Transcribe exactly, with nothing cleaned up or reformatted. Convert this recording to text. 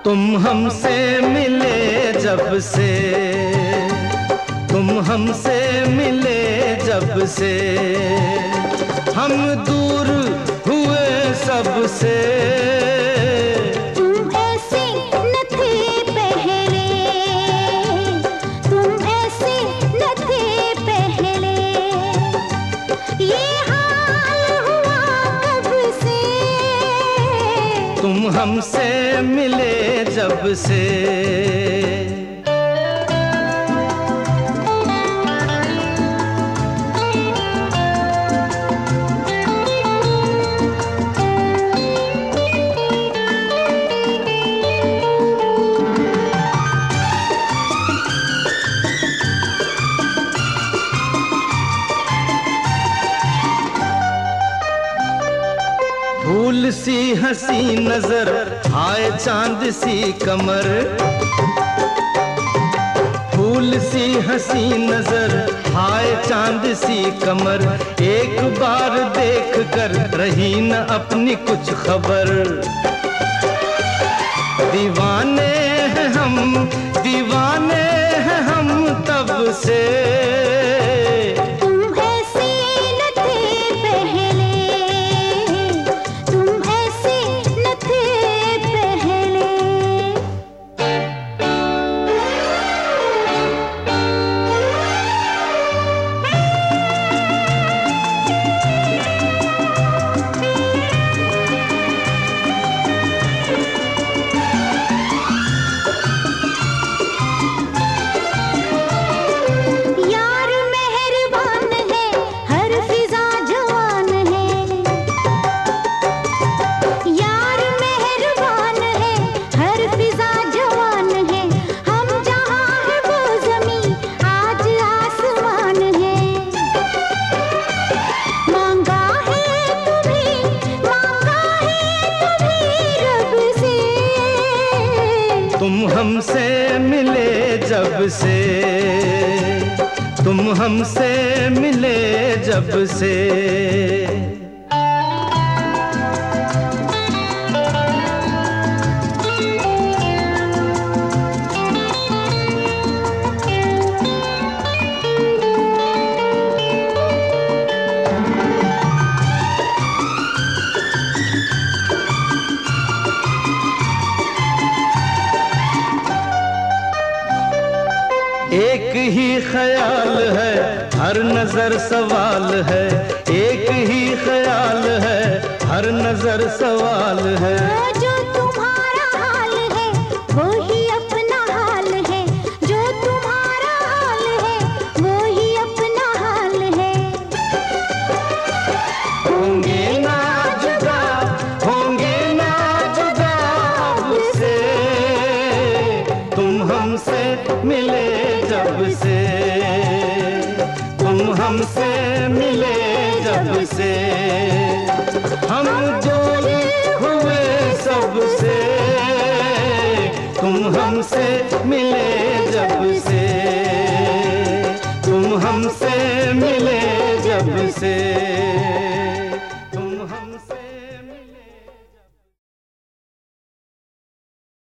तुम हमसे मिले जब से, तुम हमसे मिले जब से, हम दूर हुए सबसे। तुम ऐसे न थे पहले, तुम ऐसे न थे पहले, ये हाल हुआ कब से। तुम हमसे मिले जब से। फूल सी हंसी नजर, हाय चांद सी कमर। फूल सी हंसी नजर, हाय चांद सी कमर। एक बार देख कर रही न अपनी कुछ खबर। दीवाने हैं हम, दीवाने हैं हम तब से। तुम हमसे मिले जब से, तुम हमसे मिले जब से। एक ही ख्याल है, हर नजर सवाल है। एक ही ख्याल है, हर नजर सवाल है। जो तुम्हारा हाल है वो ही अपना हाल है, जो तुम्हारा हाल है वो ही अपना हाल है। होंगे ना जुदा, होंगे ना जुदा अब से। तुम हमसे मिले जब से, तुम हमसे मिले जब से, हम दूर हुए सबसे। तुम हमसे मिले जब से, तुम हमसे मिले जब से।